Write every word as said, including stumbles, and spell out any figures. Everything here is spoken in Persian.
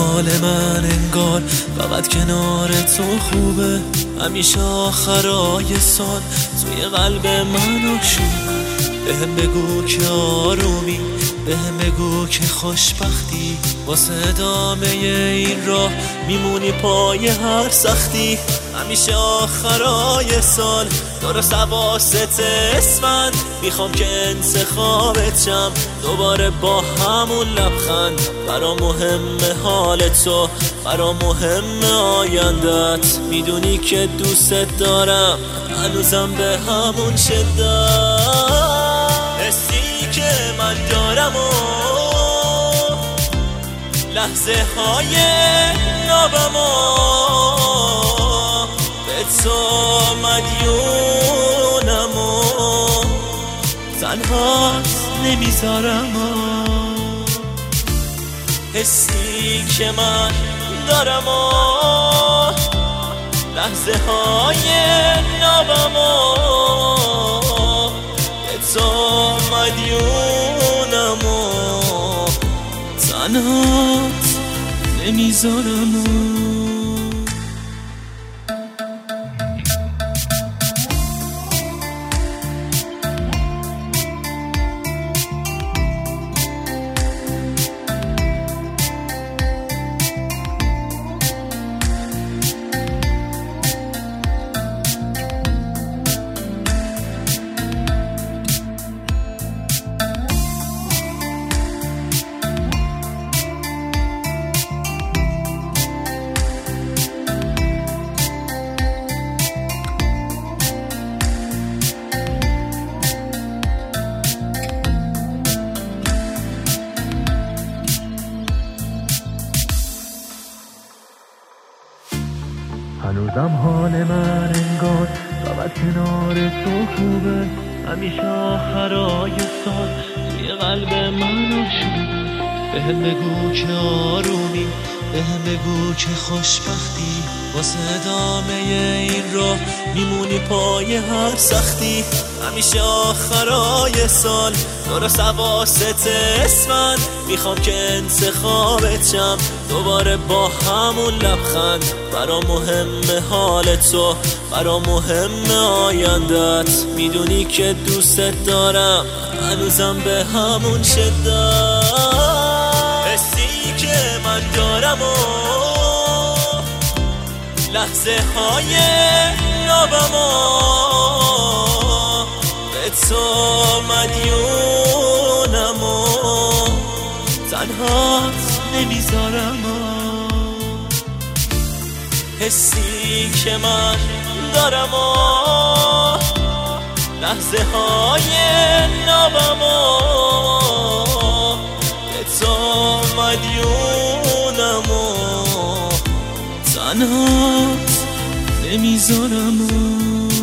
حال من انگار فقط کنار تو خوبه، همیشه آخرای سال توی قلب من آشوبه. بهم بگو که آرومی، بهم بگو که خوشبختی، واسه ادامه این راه میمونی پای هر سختی. همیشه آخرای سال درست اواسط اسفند میخوام که انتخابت شم دوباره با همون لبخند. برا مهمه حال تو، برا مهمه آیندت، میدونی که دوست دارم هنوزم به همون شدت. حسی که من دارم و لحظه های نابم و به تو مدیونم و تنهاست نمیذارم و حسی که من دارم و لحظه های نابم و به تو مدیونم و تنهات نمیذارم و هنوزم حال من انگار فقط کنار تو خوبه، همیشه آخرای سال توی قلب من آشوبه. بهم بگو که آرومی، بهم بگو که خوشبختی، واسه ادامه این راه میمونی پای هر سختی. همیشه آخرای سال درست اواسط اسفند میخوام که انتخابت شم دوباره با همون لبخند. برا مهمه حال تو، برا مهمه آیندت، میدونی که دوست دارم هنوزم به همون شدت. حسی که من دارم و لحظه های نابم و به تو مدیونم و تنهات نمیذارم و حسی که من دارم و لحظه های نابم و به تو مدیونم و تنهات نمیذارم و